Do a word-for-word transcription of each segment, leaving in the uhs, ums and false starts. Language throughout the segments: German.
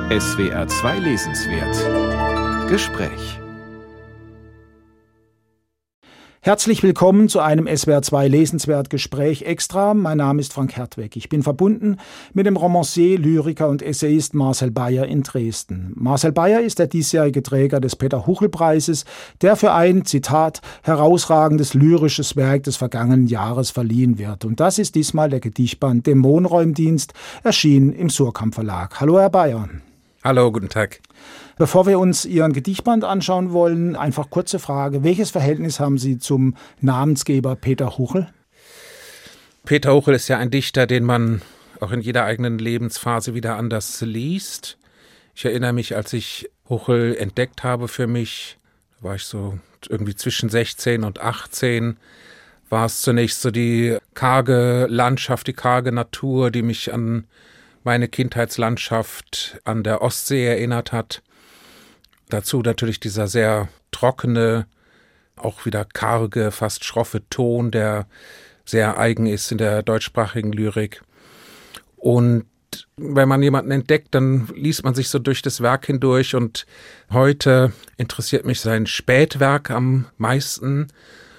S W R zwei Lesenswert Gespräch. Herzlich willkommen zu einem S W R zwei Lesenswert Gespräch Extra. Mein Name ist Frank Hertweg. Ich bin verbunden mit dem Romancier, Lyriker und Essayist Marcel Beyer in Dresden. Marcel Beyer ist der diesjährige Träger des Peter-Huchel-Preises, der für ein, Zitat, herausragendes lyrisches Werk des vergangenen Jahres verliehen wird. Und das ist diesmal der Gedichtband Dämonenräumdienst, erschienen im Surkamp Verlag. Hallo, Herr Beyer. Hallo, guten Tag. Bevor wir uns Ihren Gedichtband anschauen wollen, einfach kurze Frage. Welches Verhältnis haben Sie zum Namensgeber Peter Huchel? Peter Huchel ist ja ein Dichter, den man auch in jeder eigenen Lebensphase wieder anders liest. Ich erinnere mich, als ich Huchel entdeckt habe für mich, war ich so irgendwie zwischen sechzehn und achtzehn, war es zunächst so die karge Landschaft, die karge Natur, die mich an meine Kindheitslandschaft an der Ostsee erinnert hat. Dazu natürlich dieser sehr trockene, auch wieder karge, fast schroffe Ton, der sehr eigen ist in der deutschsprachigen Lyrik. Und wenn man jemanden entdeckt, dann liest man sich so durch das Werk hindurch. Und heute interessiert mich sein Spätwerk am meisten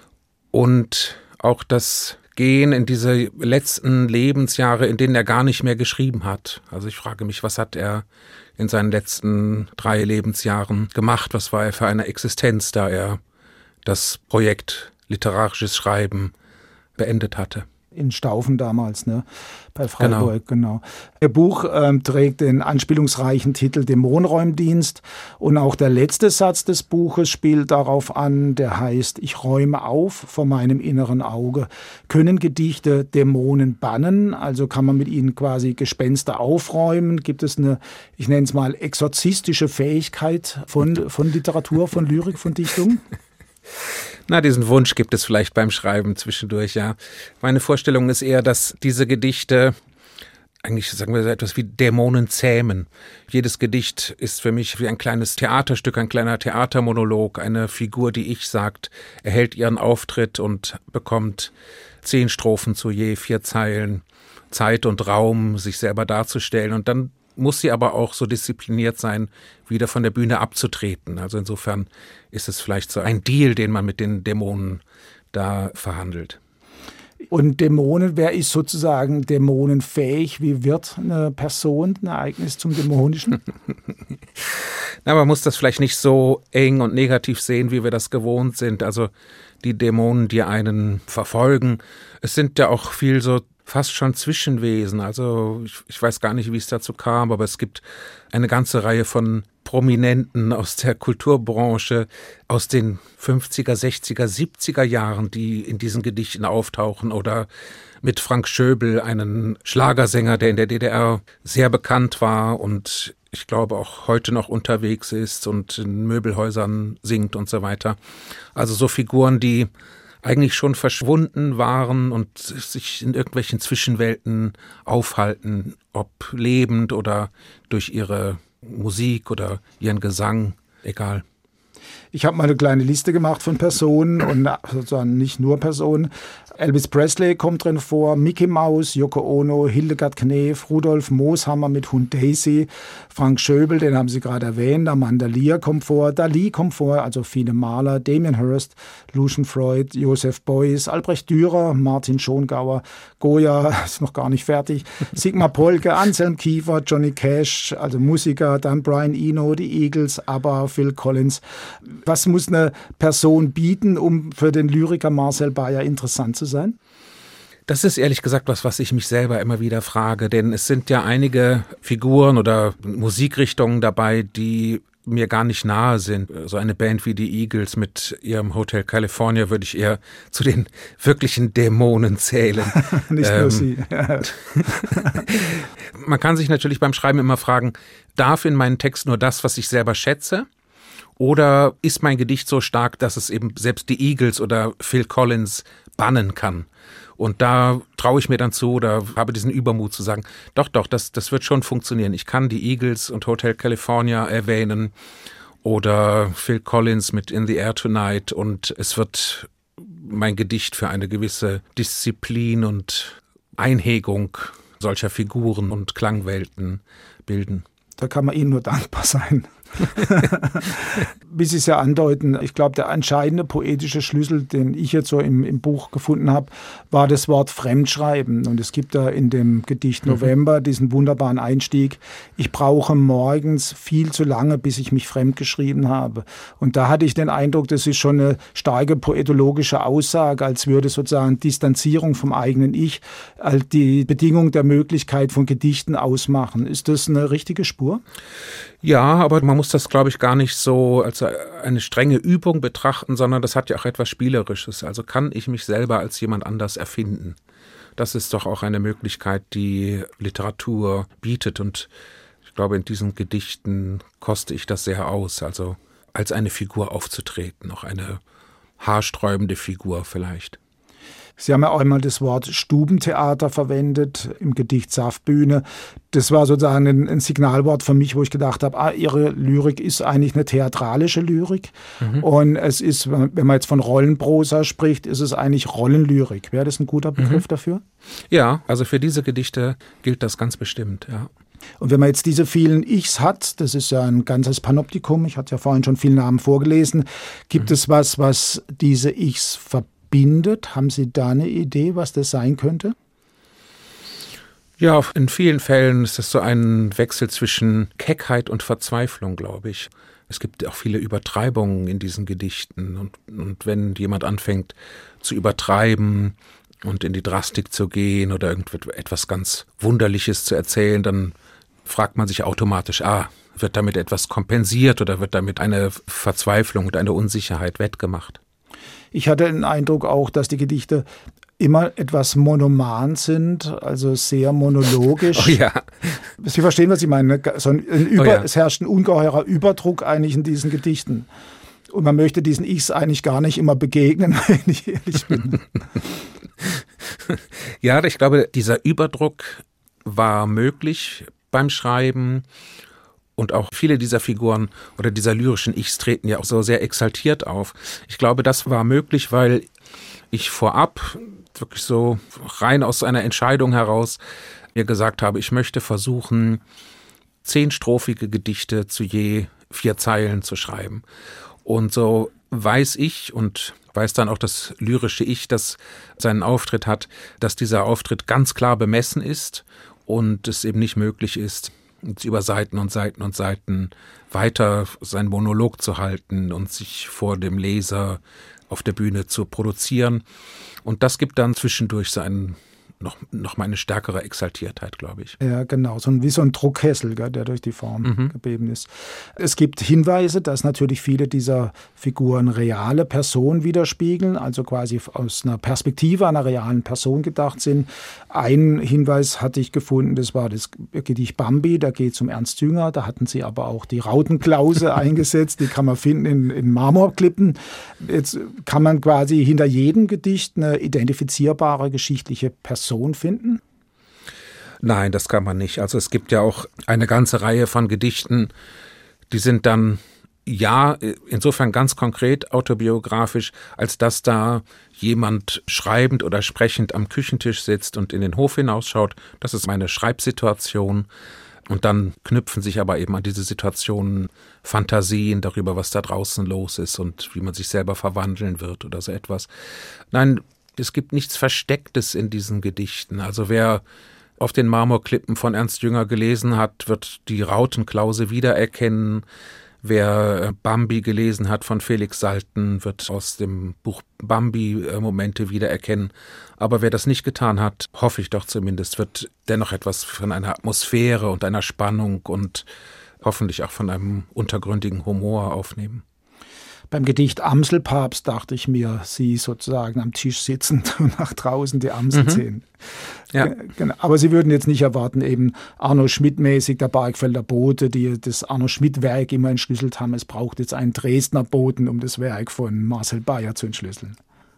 und auch das Gehen in diese letzten Lebensjahre, in denen er gar nicht mehr geschrieben hat. Also ich frage mich, was hat er in seinen letzten drei Lebensjahren gemacht? Was war er für eine Existenz, da er das Projekt literarisches Schreiben beendet hatte? In Staufen damals, ne? Bei Freiburg, genau. genau. Ihr Buch ähm, trägt den anspielungsreichen Titel Dämonenräumdienst und auch der letzte Satz des Buches spielt darauf an, der heißt: Ich räume auf vor meinem inneren Auge. Können Gedichte Dämonen bannen? Also kann man mit ihnen quasi Gespenster aufräumen? Gibt es eine, ich nenne es mal, exorzistische Fähigkeit von, von Literatur, von Lyrik, von Dichtung? Na, diesen Wunsch gibt es vielleicht beim Schreiben zwischendurch, ja. Meine Vorstellung ist eher, dass diese Gedichte eigentlich, sagen wir so etwas wie Dämonen zähmen. Jedes Gedicht ist für mich wie ein kleines Theaterstück, ein kleiner Theatermonolog, eine Figur, die ich sagt, erhält ihren Auftritt und bekommt zehn Strophen zu je vier Zeilen Zeit und Raum, sich selber darzustellen. Und dann muss sie aber auch so diszipliniert sein, wieder von der Bühne abzutreten. Also insofern ist es vielleicht so ein Deal, den man mit den Dämonen da verhandelt. Und Dämonen, wer ist sozusagen dämonenfähig? Wie wird eine Person, ein Ereignis zum Dämonischen? Na, man muss das vielleicht nicht so eng und negativ sehen, wie wir das gewohnt sind. Also die Dämonen, die einen verfolgen. Es sind ja auch viel so fast schon Zwischenwesen. Also ich, ich weiß gar nicht, wie es dazu kam, aber es gibt eine ganze Reihe von Prominenten aus der Kulturbranche aus den fünfziger, sechziger, siebziger Jahren, die in diesen Gedichten auftauchen, oder mit Frank Schöbel, einen Schlagersänger, der in der D D R sehr bekannt war und ich glaube auch heute noch unterwegs ist und in Möbelhäusern singt und so weiter. Also so Figuren, die eigentlich schon verschwunden waren und sich in irgendwelchen Zwischenwelten aufhalten, ob lebend oder durch ihre Musik oder ihren Gesang, egal. Ich habe mal eine kleine Liste gemacht von Personen und sozusagen nicht nur Personen. Elvis Presley kommt drin vor, Mickey Mouse, Yoko Ono, Hildegard Knef, Rudolf Mooshammer mit Hund Daisy, Frank Schöbel, den haben Sie gerade erwähnt, Amanda Lear kommt vor, Dali kommt vor, also viele Maler, Damien Hirst, Lucian Freud, Joseph Beuys, Albrecht Dürer, Martin Schongauer, Goya, ist noch gar nicht fertig, Sigmar Polke, Anselm Kiefer, Johnny Cash, also Musiker, dann Brian Eno, die Eagles, ABBA, Phil Collins. Was muss eine Person bieten, um für den Lyriker Marcel Beyer interessant zu sein? Das ist ehrlich gesagt was, was ich mich selber immer wieder frage, denn es sind ja einige Figuren oder Musikrichtungen dabei, die mir gar nicht nahe sind. So eine Band wie die Eagles mit ihrem Hotel California würde ich eher zu den wirklichen Dämonen zählen. Nicht ähm, nur sie. Man kann sich natürlich beim Schreiben immer fragen, darf in meinen Text nur das, was ich selber schätze? Oder ist mein Gedicht so stark, dass es eben selbst die Eagles oder Phil Collins bannen kann? Und da traue ich mir dann zu oder habe diesen Übermut zu sagen, doch, doch, das, das wird schon funktionieren. Ich kann die Eagles und Hotel California erwähnen oder Phil Collins mit In the Air Tonight und es wird mein Gedicht für eine gewisse Disziplin und Einhegung solcher Figuren und Klangwelten bilden. Da kann man Ihnen nur dankbar sein. Wie Sie es ja andeuten, ich glaube, der entscheidende poetische Schlüssel, den ich jetzt so im, im Buch gefunden habe, war das Wort Fremdschreiben. Und es gibt da in dem Gedicht November diesen wunderbaren Einstieg: Ich brauche morgens viel zu lange, bis ich mich fremdgeschrieben habe. Und da hatte ich den Eindruck, das ist schon eine starke poetologische Aussage, als würde sozusagen Distanzierung vom eigenen Ich als die Bedingung der Möglichkeit von Gedichten ausmachen. Ist das eine richtige Spur? Ja, aber man muss das, glaube ich, gar nicht so als eine strenge Übung betrachten, sondern das hat ja auch etwas Spielerisches. Also kann ich mich selber als jemand anders erfinden. Das ist doch auch eine Möglichkeit, die Literatur bietet. Und ich glaube, in diesen Gedichten koste ich das sehr aus. Also als eine Figur aufzutreten, auch eine haarsträubende Figur vielleicht. Sie haben ja auch einmal das Wort Stubentheater verwendet im Gedicht Saftbühne. Das war sozusagen ein, ein Signalwort für mich, wo ich gedacht habe, ah, Ihre Lyrik ist eigentlich eine theatralische Lyrik. Mhm. Und es ist, wenn man jetzt von Rollenprosa spricht, ist es eigentlich Rollenlyrik. Wäre das ein guter Begriff mhm. dafür? Ja, also für diese Gedichte gilt das ganz bestimmt, ja. Und wenn man jetzt diese vielen Ichs hat, das ist ja ein ganzes Panoptikum, ich hatte ja vorhin schon viele Namen vorgelesen, gibt mhm. es was, was diese Ichs verbindet? Bindet. Haben Sie da eine Idee, was das sein könnte? Ja, in vielen Fällen ist das so ein Wechsel zwischen Keckheit und Verzweiflung, glaube ich. Es gibt auch viele Übertreibungen in diesen Gedichten. Und, und wenn jemand anfängt zu übertreiben und in die Drastik zu gehen oder irgendetwas ganz Wunderliches zu erzählen, dann fragt man sich automatisch, ah, wird damit etwas kompensiert oder wird damit eine Verzweiflung und eine Unsicherheit wettgemacht? Ich hatte den Eindruck auch, dass die Gedichte immer etwas monoman sind, also sehr monologisch. Oh ja. Sie verstehen, was ich meine. So ein Über, oh ja. Es herrscht ein ungeheurer Überdruck eigentlich in diesen Gedichten. Und man möchte diesen Ichs eigentlich gar nicht immer begegnen, wenn ich ehrlich bin. Ja, ich glaube, dieser Überdruck war möglich beim Schreiben. Und auch viele dieser Figuren oder dieser lyrischen Ichs treten ja auch so sehr exaltiert auf. Ich glaube, das war möglich, weil ich vorab wirklich so rein aus einer Entscheidung heraus mir gesagt habe, ich möchte versuchen, zehnstrophige Gedichte zu je vier Zeilen zu schreiben. Und so weiß ich und weiß dann auch das lyrische Ich, das seinen Auftritt hat, dass dieser Auftritt ganz klar bemessen ist und es eben nicht möglich ist, über Seiten und Seiten und Seiten weiter seinen Monolog zu halten und sich vor dem Leser auf der Bühne zu produzieren. Und das gibt dann zwischendurch so einen, noch, noch mal eine stärkere Exaltiertheit, glaube ich. Ja, genau. So ein, wie so ein Druckkessel, gell, der durch die Form mhm. gebeben ist. Es gibt Hinweise, dass natürlich viele dieser Figuren reale Personen widerspiegeln, also quasi aus einer Perspektive einer realen Person gedacht sind. Ein Hinweis hatte ich gefunden, das war das Gedicht Bambi, da geht es um Ernst Jünger, da hatten sie aber auch die Rautenklause eingesetzt, die kann man finden in, in Marmorklippen. Jetzt kann man quasi hinter jedem Gedicht eine identifizierbare geschichtliche Person finden? Nein, das kann man nicht. Also es gibt ja auch eine ganze Reihe von Gedichten, die sind dann, ja, insofern ganz konkret autobiografisch, als dass da jemand schreibend oder sprechend am Küchentisch sitzt und in den Hof hinausschaut. Das ist meine Schreibsituation. Und dann knüpfen sich aber eben an diese Situationen Fantasien darüber, was da draußen los ist und wie man sich selber verwandeln wird oder so etwas. Nein, es gibt nichts Verstecktes in diesen Gedichten. Also wer auf den Marmorklippen von Ernst Jünger gelesen hat, wird die Rautenklause wiedererkennen. Wer Bambi gelesen hat von Felix Salten, wird aus dem Buch Bambi Momente wiedererkennen. Aber wer das nicht getan hat, hoffe ich doch zumindest, wird dennoch etwas von einer Atmosphäre und einer Spannung und hoffentlich auch von einem untergründigen Humor aufnehmen. Beim Gedicht Amselpapst dachte ich mir, Sie sozusagen am Tisch sitzend und nach draußen die Amsel mhm. sehen. Ja. Genau. Aber Sie würden jetzt nicht erwarten, eben Arno Schmidt-mäßig, der Bargfelder Bote, die das Arno Schmidt-Werk immer entschlüsselt haben. Es braucht jetzt einen Dresdner Boten, um das Werk von Marcel Bayer zu entschlüsseln.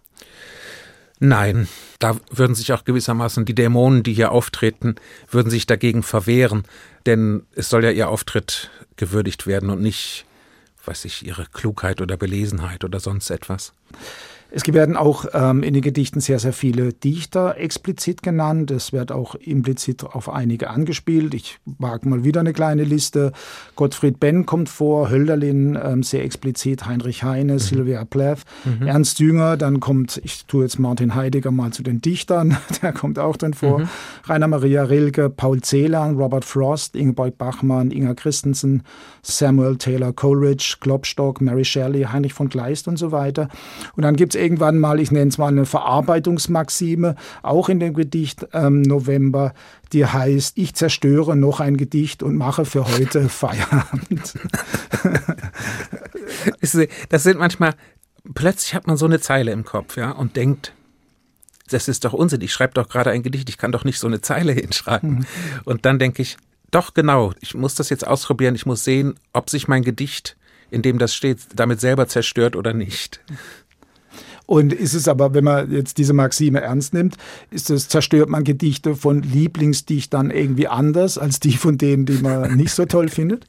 Nein, da würden sich auch gewissermaßen die Dämonen, die hier auftreten, würden sich dagegen verwehren. Denn es soll ja ihr Auftritt gewürdigt werden und nicht, weiß ich, ihre Klugheit oder Belesenheit oder sonst etwas. Es werden auch ähm, in den Gedichten sehr, sehr viele Dichter explizit genannt. Es wird auch implizit auf einige angespielt. Ich wage mal wieder eine kleine Liste. Gottfried Benn kommt vor, Hölderlin ähm, sehr explizit, Heinrich Heine, mhm. Sylvia Plath, mhm. Ernst Jünger. Dann kommt, ich tue jetzt Martin Heidegger mal zu den Dichtern, der kommt auch drin vor. Mhm. Rainer Maria Rilke, Paul Celan, Robert Frost, Ingeborg Bachmann, Inga Christensen, Samuel Taylor Coleridge, Klopstock, Mary Shelley, Heinrich von Kleist und so weiter. Und dann gibt es irgendwann mal, ich nenne es mal eine Verarbeitungsmaxime, auch in dem Gedicht ähm, November, die heißt, ich zerstöre noch ein Gedicht und mache für heute Feierabend. Das sind manchmal, plötzlich hat man so eine Zeile im Kopf, ja, und denkt, das ist doch Unsinn, ich schreibe doch gerade ein Gedicht, ich kann doch nicht so eine Zeile hinschreiben. Mhm. Und dann denke ich, doch genau, ich muss das jetzt ausprobieren, ich muss sehen, ob sich mein Gedicht, in dem das steht, damit selber zerstört oder nicht. Und ist es aber, wenn man jetzt diese Maxime ernst nimmt, ist es, zerstört man Gedichte von Lieblingsdichtern irgendwie anders als die von denen, die man nicht so toll findet?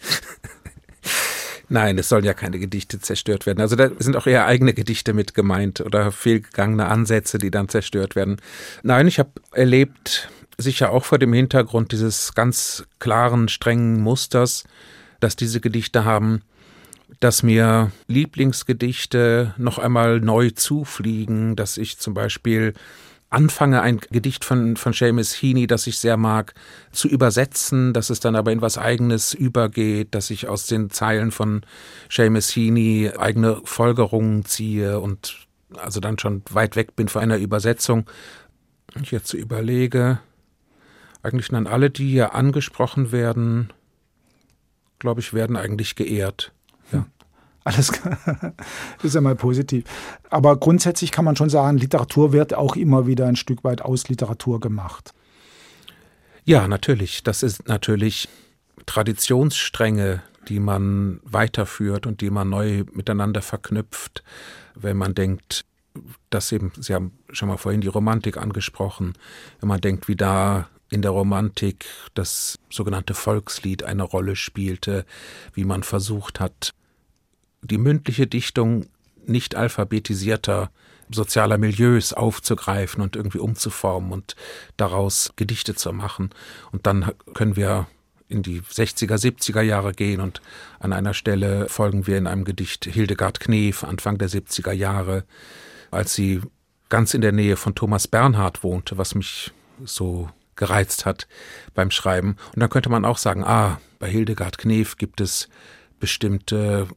Nein, es sollen ja keine Gedichte zerstört werden. Also da sind auch eher eigene Gedichte mit gemeint oder fehlgegangene Ansätze, die dann zerstört werden. Nein, ich habe erlebt, sicher auch vor dem Hintergrund dieses ganz klaren, strengen Musters, dass diese Gedichte haben, dass mir Lieblingsgedichte noch einmal neu zufliegen, dass ich zum Beispiel anfange, ein Gedicht von, von Seamus Heaney, das ich sehr mag, zu übersetzen, dass es dann aber in was Eigenes übergeht, dass ich aus den Zeilen von Seamus Heaney eigene Folgerungen ziehe und also dann schon weit weg bin von einer Übersetzung. Ich jetzt so überlege, eigentlich dann alle, die hier angesprochen werden, glaube ich, werden eigentlich geehrt. Ja. Alles klar. Das ist ja mal positiv. Aber grundsätzlich kann man schon sagen, Literatur wird auch immer wieder ein Stück weit aus Literatur gemacht. Ja, natürlich. Das ist natürlich Traditionsstränge, die man weiterführt und die man neu miteinander verknüpft. Wenn man denkt, dass eben, Sie haben schon mal vorhin die Romantik angesprochen, wenn man denkt, wie da in der Romantik das sogenannte Volkslied eine Rolle spielte, wie man versucht hat, die mündliche Dichtung nicht alphabetisierter sozialer Milieus aufzugreifen und irgendwie umzuformen und daraus Gedichte zu machen. Und dann können wir in die sechziger, siebziger Jahre gehen und an einer Stelle folgen wir in einem Gedicht Hildegard Knef, Anfang der siebziger Jahre, als sie ganz in der Nähe von Thomas Bernhard wohnte, was mich so gereizt hat beim Schreiben. Und dann könnte man auch sagen, ah, bei Hildegard Knef gibt es bestimmte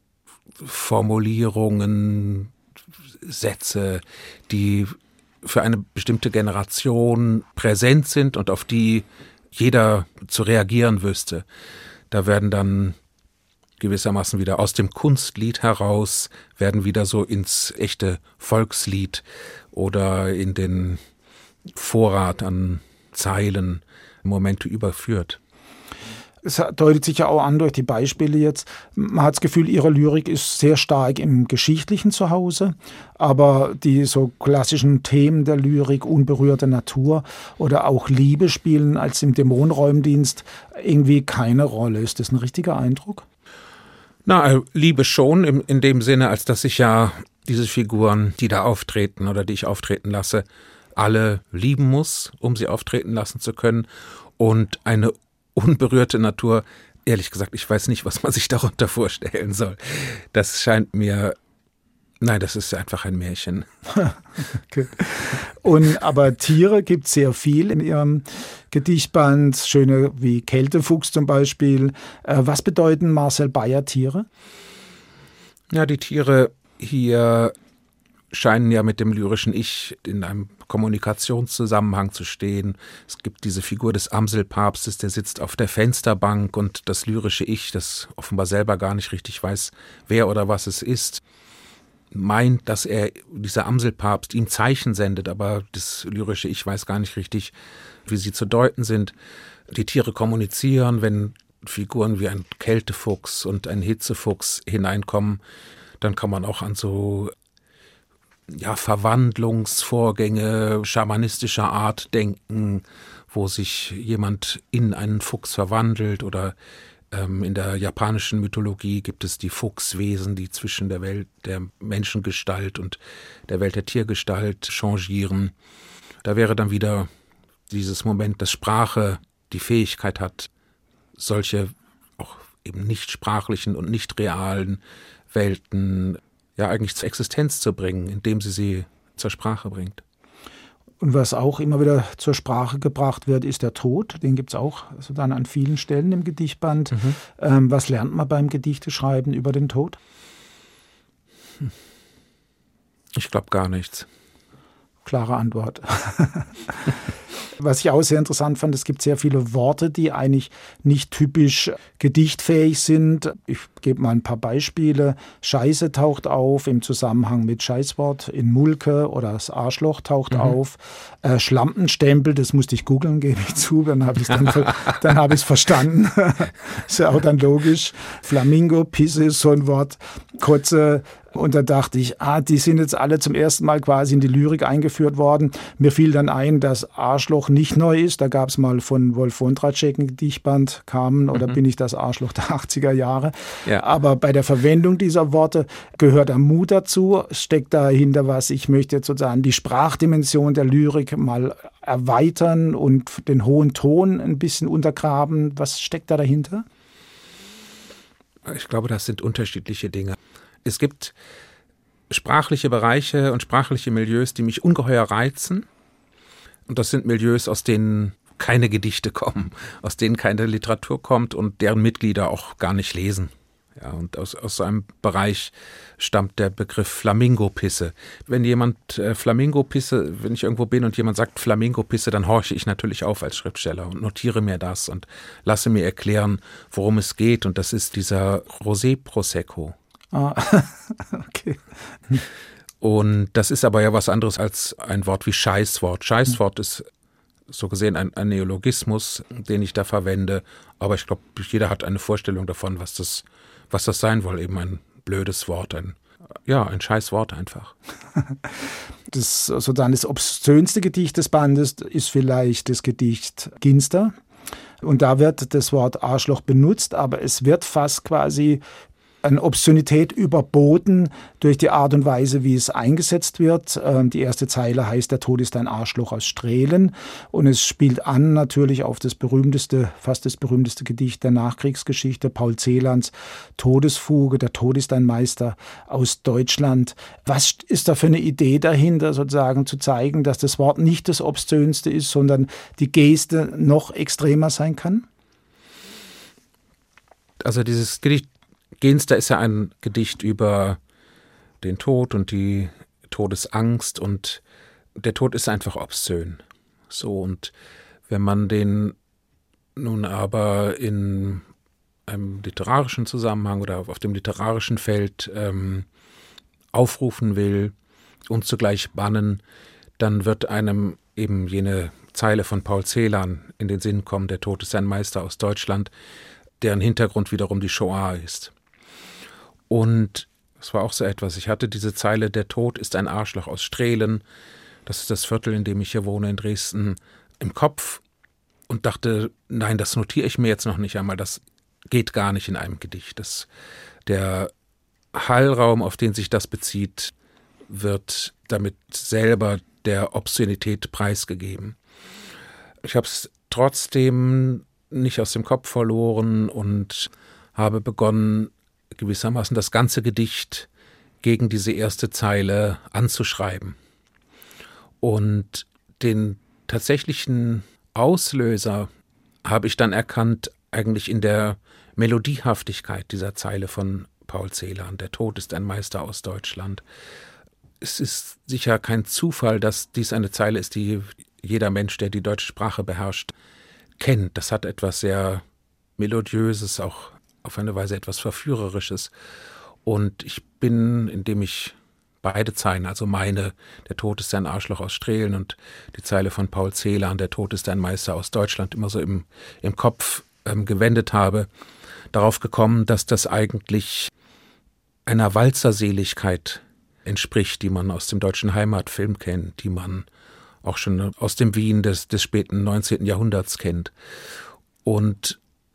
Formulierungen, Sätze, die für eine bestimmte Generation präsent sind und auf die jeder zu reagieren wüsste. Da werden dann gewissermaßen wieder aus dem Kunstlied heraus, werden wieder so ins echte Volkslied oder in den Vorrat an Zeilen, Momente überführt. Es deutet sich ja auch an durch die Beispiele jetzt. Man hat das Gefühl, Ihre Lyrik ist sehr stark im Geschichtlichen zu Hause, aber die so klassischen Themen der Lyrik, unberührte Natur oder auch Liebe spielen als im Dämonenräumdienst irgendwie keine Rolle. Ist das ein richtiger Eindruck? Na, Liebe schon, in, in dem Sinne, als dass ich ja diese Figuren, die da auftreten oder die ich auftreten lasse, alle lieben muss, um sie auftreten lassen zu können. Und eine unberührte Natur, ehrlich gesagt, ich weiß nicht, was man sich darunter vorstellen soll. Das scheint mir, nein, das ist einfach ein Märchen. Okay. Und aber Tiere gibt es sehr viel in Ihrem Gedichtband, schöne wie Kältefuchs zum Beispiel. Was bedeuten Marcel Beyer Tiere? Ja, die Tiere hier scheinen ja mit dem lyrischen Ich in einem Kommunikationszusammenhang zu stehen. Es gibt diese Figur des Amselpapstes, der sitzt auf der Fensterbank und das lyrische Ich, das offenbar selber gar nicht richtig weiß, wer oder was es ist, meint, dass er, dieser Amselpapst, ihm Zeichen sendet, aber das lyrische Ich weiß gar nicht richtig, wie sie zu deuten sind. Die Tiere kommunizieren, wenn Figuren wie ein Kältefuchs und ein Hitzefuchs hineinkommen, dann kann man auch an so ja, Verwandlungsvorgänge schamanistischer Art denken, wo sich jemand in einen Fuchs verwandelt oder Ähm, in der japanischen Mythologie gibt es die Fuchswesen, die zwischen der Welt der Menschengestalt und der Welt der Tiergestalt changieren. Da wäre dann wieder dieses Moment, dass Sprache die Fähigkeit hat, solche auch eben nicht sprachlichen und nicht realen Welten ja eigentlich zur Existenz zu bringen, indem sie sie zur Sprache bringt. Und was auch immer wieder zur Sprache gebracht wird, ist der Tod. Den gibt es auch also dann an vielen Stellen im Gedichtband. Mhm. Ähm, was lernt man beim Gedichteschreiben über den Tod? Ich glaube gar nichts. Klare Antwort. Was ich auch sehr interessant fand, es gibt sehr viele Worte, die eigentlich nicht typisch gedichtfähig sind. Ich gebe mal ein paar Beispiele. Scheiße taucht auf im Zusammenhang mit Scheißwort in Mulke oder das Arschloch taucht mhm. auf. Äh, Schlampenstempel, das musste ich googeln, gebe ich zu, dann habe ich es dann, dann hab ich's verstanden. Ist ja auch dann logisch. Flamingo, Pisse ist so ein Wort. Kotze. Und da dachte ich, ah, die sind jetzt alle zum ersten Mal quasi in die Lyrik eingeführt worden. Mir fiel dann ein, dass Arschloch nicht neu ist. Da gab es mal von Wolf Wondratschek ein Gedichtband, Carmen, oder mhm. bin ich das Arschloch der achtziger Jahre. Ja. Aber bei der Verwendung dieser Worte gehört der Mut dazu, steckt dahinter was. Ich möchte jetzt sozusagen die Sprachdimension der Lyrik mal erweitern und den hohen Ton ein bisschen untergraben. Was steckt da dahinter? Ich glaube, das sind unterschiedliche Dinge. Es gibt sprachliche Bereiche und sprachliche Milieus, die mich ungeheuer reizen. Und das sind Milieus, aus denen keine Gedichte kommen, aus denen keine Literatur kommt und deren Mitglieder auch gar nicht lesen. Ja, und aus, aus so einem Bereich stammt der Begriff Flamingopisse. Wenn jemand äh, Flamingopisse, wenn ich irgendwo bin und jemand sagt Flamingopisse, dann horche ich natürlich auf als Schriftsteller und notiere mir das und lasse mir erklären, worum es geht. Und das ist dieser Rosé Prosecco. Ah, okay. Und das ist aber ja was anderes als ein Wort wie Scheißwort. Scheißwort ist so gesehen ein, ein Neologismus, den ich da verwende. Aber ich glaube, jeder hat eine Vorstellung davon, was das, was das sein soll. Eben ein blödes Wort, ein, ja, ein Scheißwort einfach. Das, also dann das obszönste Gedicht des Bandes ist vielleicht das Gedicht Ginster. Und da wird das Wort Arschloch benutzt, aber es wird fast quasi eine Obszönität überboten durch die Art und Weise, wie es eingesetzt wird. Die erste Zeile heißt, der Tod ist ein Arschloch aus Strählen. Und es spielt an natürlich auf das berühmteste, fast das berühmteste Gedicht der Nachkriegsgeschichte, Paul Celands Todesfuge, der Tod ist ein Meister aus Deutschland. Was ist da für eine Idee dahinter, sozusagen zu zeigen, dass das Wort nicht das Obszönste ist, sondern die Geste noch extremer sein kann? Also dieses Gedicht Ginster ist ja ein Gedicht über den Tod und die Todesangst, und der Tod ist einfach obszön. So, und wenn man den nun aber in einem literarischen Zusammenhang oder auf dem literarischen Feld ähm, aufrufen will und zugleich bannen, dann wird einem eben jene Zeile von Paul Celan in den Sinn kommen, der Tod ist ein Meister aus Deutschland, deren Hintergrund wiederum die Shoah ist. Und das war auch so etwas. Ich hatte diese Zeile, der Tod ist ein Arschloch aus Strählen, das ist das Viertel, in dem ich hier wohne, in Dresden, im Kopf und dachte, nein, das notiere ich mir jetzt noch nicht einmal, das geht gar nicht in einem Gedicht. Das, der Hallraum, auf den sich das bezieht, wird damit selber der Obszönität preisgegeben. Ich habe es trotzdem nicht aus dem Kopf verloren und habe begonnen, gewissermaßen das ganze Gedicht gegen diese erste Zeile anzuschreiben. Und den tatsächlichen Auslöser habe ich dann erkannt, eigentlich in der Melodiehaftigkeit dieser Zeile von Paul Celan. Der Tod ist ein Meister aus Deutschland. Es ist sicher kein Zufall, dass dies eine Zeile ist, die jeder Mensch, der die deutsche Sprache beherrscht, kennt. Das hat etwas sehr Melodiöses, auch auf eine Weise etwas Verführerisches. Und ich bin, indem ich beide Zeilen, also meine, der Tod ist ein Arschloch aus Strählen, und die Zeile von Paul Celan, der Tod ist ein Meister aus Deutschland, immer so im, im Kopf ähm, gewendet habe, darauf gekommen, dass das eigentlich einer Walzerseligkeit entspricht, die man aus dem deutschen Heimatfilm kennt, die man auch schon aus dem Wien des, des späten neunzehnten Jahrhunderts kennt. Und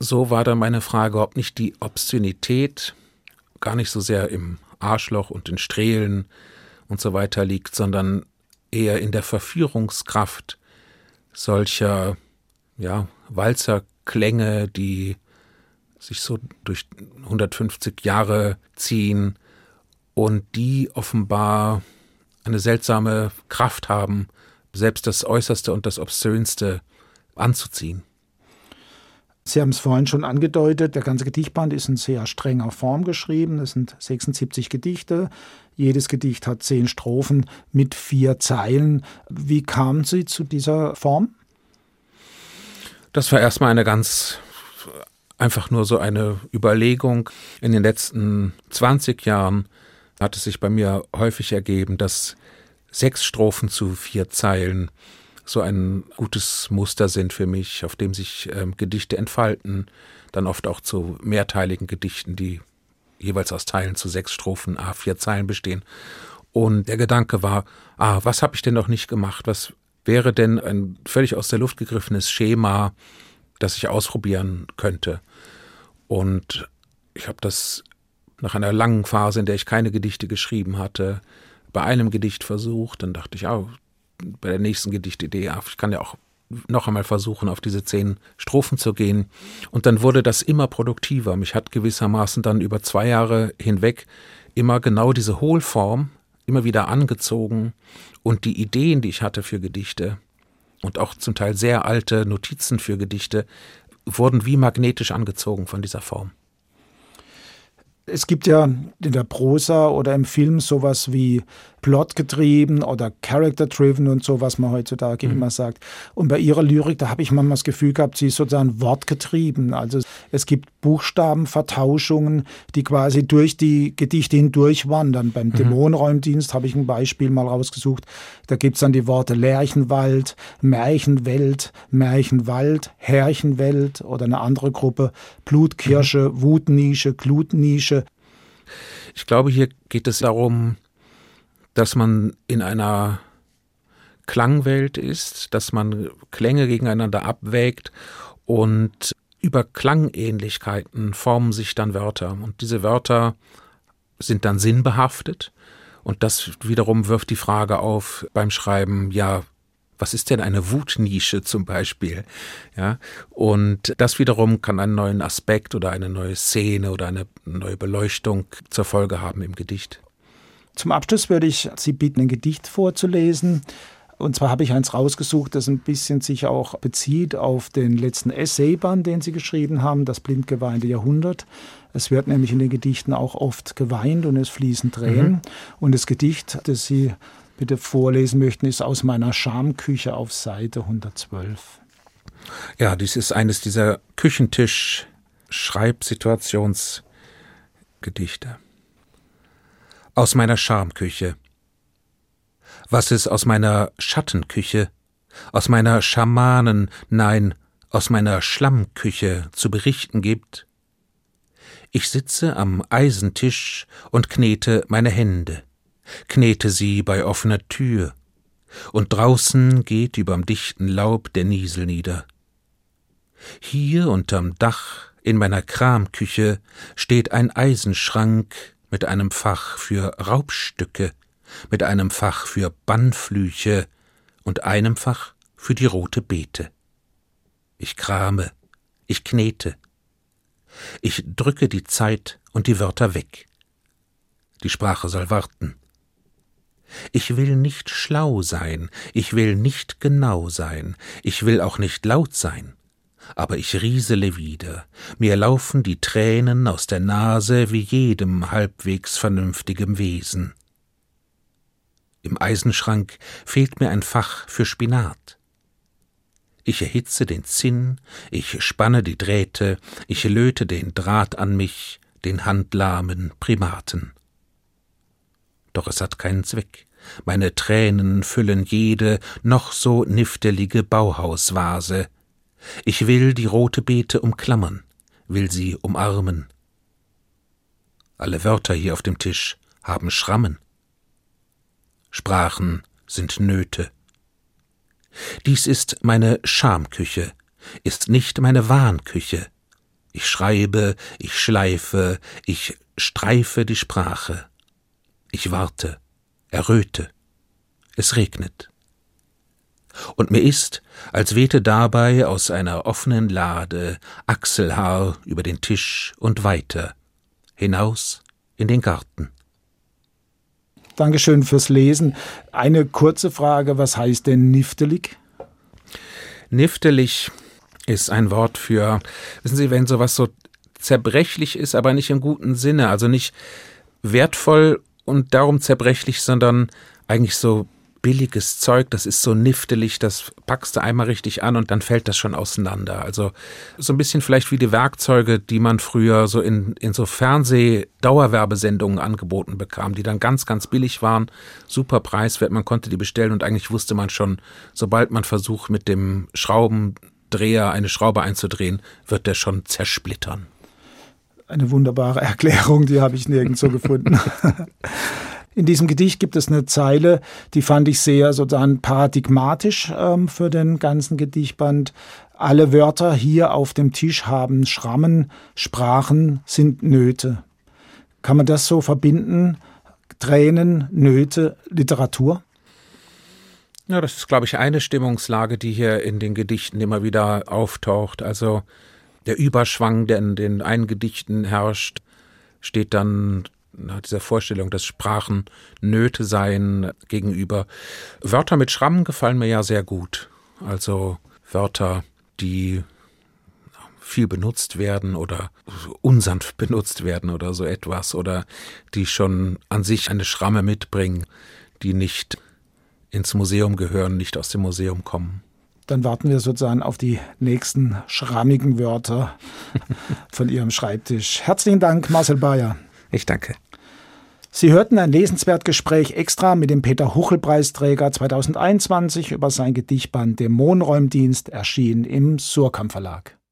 so war dann meine Frage, ob nicht die Obszönität gar nicht so sehr im Arschloch und den Strählen und so weiter liegt, sondern eher in der Verführungskraft solcher, ja, Walzerklänge, die sich so durch hundertfünfzig Jahre ziehen und die offenbar eine seltsame Kraft haben, selbst das Äußerste und das Obszönste anzuziehen. Sie haben es vorhin schon angedeutet, der ganze Gedichtband ist in sehr strenger Form geschrieben. Es sind sechsundsiebzig Gedichte. Jedes Gedicht hat zehn Strophen mit vier Zeilen. Wie kamen Sie zu dieser Form? Das war erstmal eine ganz, einfach nur so eine Überlegung. In den letzten zwanzig Jahren hat es sich bei mir häufig ergeben, dass sechs Strophen zu vier Zeilen so ein gutes Muster sind für mich, auf dem sich ähm, Gedichte entfalten, dann oft auch zu mehrteiligen Gedichten, die jeweils aus Teilen zu sechs Strophen, a vier Zeilen bestehen. Und der Gedanke war, ah, was habe ich denn noch nicht gemacht? Was wäre denn ein völlig aus der Luft gegriffenes Schema, das ich ausprobieren könnte? Und ich habe das nach einer langen Phase, in der ich keine Gedichte geschrieben hatte, bei einem Gedicht versucht. Dann dachte ich, ah, bei der nächsten Gedichtidee, ich kann ja auch noch einmal versuchen, auf diese zehn Strophen zu gehen. Und dann wurde das immer produktiver. Mich hat gewissermaßen dann über zwei Jahre hinweg immer genau diese Hohlform immer wieder angezogen und die Ideen, die ich hatte für Gedichte und auch zum Teil sehr alte Notizen für Gedichte, wurden wie magnetisch angezogen von dieser Form. Es gibt ja in der Prosa oder im Film sowas wie plotgetrieben oder character-driven und so, was man heutzutage mhm. immer sagt. Und bei Ihrer Lyrik, da habe ich manchmal das Gefühl gehabt, sie ist sozusagen wortgetrieben. Also es gibt Buchstabenvertauschungen, die quasi durch die Gedichte hindurch wandern. Beim mhm. Dämonenräumdienst habe ich ein Beispiel mal rausgesucht. Da gibt es dann die Worte Lerchenwald, Märchenwelt, Märchenwald, Härchenwelt oder eine andere Gruppe, Blutkirsche, mhm. Wutnische, Glutnische. Ich glaube, hier geht es darum, dass man in einer Klangwelt ist, dass man Klänge gegeneinander abwägt und über Klangähnlichkeiten formen sich dann Wörter. Und diese Wörter sind dann sinnbehaftet. Und das wiederum wirft die Frage auf beim Schreiben, ja, was ist denn eine Wutnische zum Beispiel? Ja, und das wiederum kann einen neuen Aspekt oder eine neue Szene oder eine neue Beleuchtung zur Folge haben im Gedicht. Zum Abschluss würde ich Sie bitten, ein Gedicht vorzulesen. Und zwar habe ich eins rausgesucht, das ein bisschen sich auch bezieht auf den letzten Essayband, den Sie geschrieben haben, das blindgeweinte Jahrhundert. Es wird nämlich in den Gedichten auch oft geweint und es fließen Tränen. Mhm. Und das Gedicht, das Sie bitte vorlesen möchten, ist aus meiner Schamküche auf Seite hundertzwölf. Ja, dies ist eines dieser Küchentisch-Schreibsituationsgedichte. Aus meiner Schamküche. Was es aus meiner Schattenküche, aus meiner Schamanen, nein, aus meiner Schlammküche zu berichten gibt. Ich sitze am Eisentisch und knete meine Hände, knete sie bei offener Tür, und draußen geht überm dichten Laub der Niesel nieder. Hier unterm Dach in meiner Kramküche steht ein Eisenschrank mit einem Fach für Raubstücke, mit einem Fach für Bannflüche und einem Fach für die rote Beete. Ich krame, ich knete. Ich drücke die Zeit und die Wörter weg. Die Sprache soll warten. Ich will nicht schlau sein, ich will nicht genau sein, ich will auch nicht laut sein. Aber ich riesele wieder, mir laufen die Tränen aus der Nase wie jedem halbwegs vernünftigem Wesen. Im Eisenschrank fehlt mir ein Fach für Spinat. Ich erhitze den Zinn, ich spanne die Drähte, ich löte den Draht an mich, den handlahmen Primaten. Doch es hat keinen Zweck, meine Tränen füllen jede noch so niftelige Bauhausvase. Ich will die rote Beete umklammern, will sie umarmen. Alle Wörter hier auf dem Tisch haben Schrammen. Sprachen sind Nöte. Dies ist meine Schamküche, ist nicht meine Wahnküche. Ich schreibe, ich schleife, ich streife die Sprache. Ich warte, erröte. Es regnet. Und mir ist, als wehte dabei aus einer offenen Lade Achselhaar über den Tisch und weiter, hinaus in den Garten. Dankeschön fürs Lesen. Eine kurze Frage, was heißt denn niftelig? Niftelig ist ein Wort für, wissen Sie, wenn sowas so zerbrechlich ist, aber nicht im guten Sinne, also nicht wertvoll und darum zerbrechlich, sondern eigentlich so billiges Zeug, das ist so niftelig, das packst du einmal richtig an und dann fällt das schon auseinander. Also so ein bisschen vielleicht wie die Werkzeuge, die man früher so in, in so Fernseh-Dauerwerbesendungen angeboten bekam, die dann ganz, ganz billig waren, super preiswert, man konnte die bestellen und eigentlich wusste man schon, sobald man versucht mit dem Schraubendreher eine Schraube einzudrehen, wird der schon zersplittern. Eine wunderbare Erklärung, die habe ich nirgendwo gefunden. In diesem Gedicht gibt es eine Zeile, die fand ich sehr sozusagen paradigmatisch ähm, für den ganzen Gedichtband. Alle Wörter hier auf dem Tisch haben Schrammen, Sprachen sind Nöte. Kann man das so verbinden? Tränen, Nöte, Literatur? Ja, das ist, glaube ich, eine Stimmungslage, die hier in den Gedichten immer wieder auftaucht. Also der Überschwang, der in den einen Gedichten herrscht, steht dann nach dieser Vorstellung, dass Sprachen Nöte seien gegenüber. Wörter mit Schrammen gefallen mir ja sehr gut. Also Wörter, die viel benutzt werden oder unsanft benutzt werden oder so etwas oder die schon an sich eine Schramme mitbringen, die nicht ins Museum gehören, nicht aus dem Museum kommen. Dann warten wir sozusagen auf die nächsten schrammigen Wörter von Ihrem Schreibtisch. Herzlichen Dank, Marcel Bayer. Ich danke. Sie hörten ein lesenswert Gespräch extra mit dem Peter-Huchel-Preisträger zweitausendeinundzwanzig über sein Gedichtband Dämonenräumdienst, erschienen im Suhrkamp Verlag.